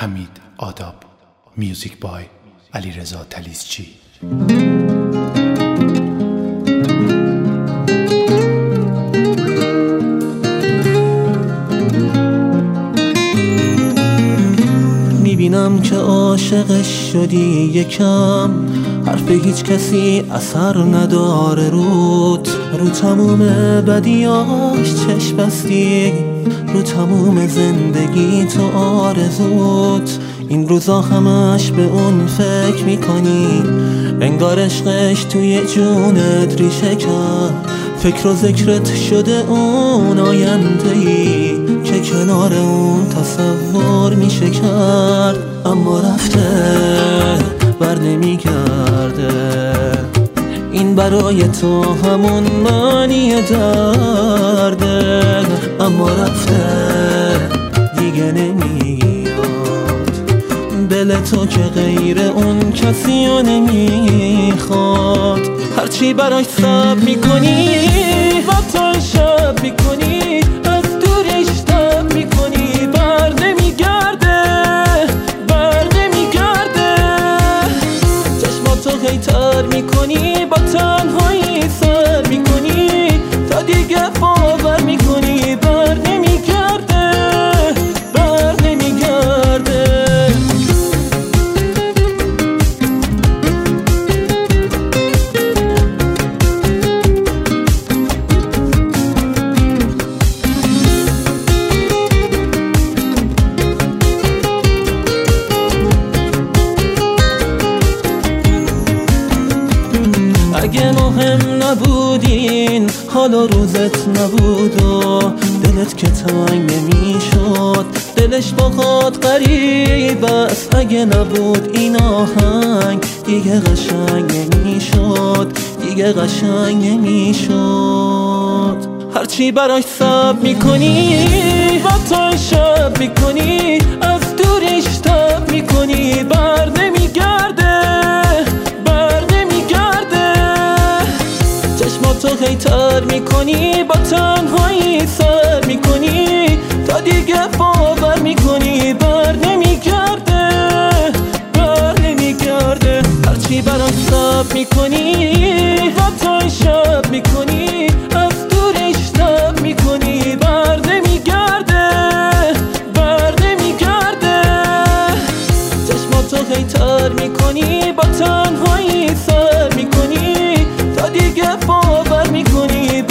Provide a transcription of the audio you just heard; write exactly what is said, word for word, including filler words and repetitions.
حمید آداب. میوزیک بای علیرضا تلیسچی. میبینم که عاشقش شدی یکم، حرف هیچ کسی اثر نداره روت، رو تموم بدیاش چشم بستی، رو تموم زندگی تو آرزوت. این روزا همش به اون فکر میکنی، انگار عشقش توی جونت ریشه کرد، فکر و ذکرت شده اون آینده‌ای که کنار اون تصور میشه کرد. اما رفته بر نمیگرده، این برای تو همون معنی درده. اما رفته دیگه نمیاد، دل تو که غیر اون کسی رو نمیخواد. هرچی براش صبر میکنی و تا شب میکنی، از دورش تب میکنی، بر نمیگرده بر نمیگرده. چشماتو غیتر میکنی، با تنهایی سر میکنی، تا دیگه باور میکنی بر نمیگرده بر نمیگرده. اگه مهم نبودین حالا روزت نبود و دلت که تنگ نمیشد، دلش با خود غریب است. اگه نبود این آهنگ دیگه قشنگ نمیشد، دیگه قشنگ نمیشد. هرچی براش صبر میکنی و تا شب میکنی، از دورش تب میکنی، بر نمیگرده بر نمیگرده. چشماتو غیتر میکنی، با تنهایی سر میکنی، تا دیگه باور میکنی بر نمیگرده بر نمیگرده. هرچی براش صبر میکنی و تا شب میکنی، از دورش تب میکنی، بر نمیگرده بر نمیگرده. چشماتو غیتر میکنی، با تنهایی سر میکنی، تا دیگه باور میکنی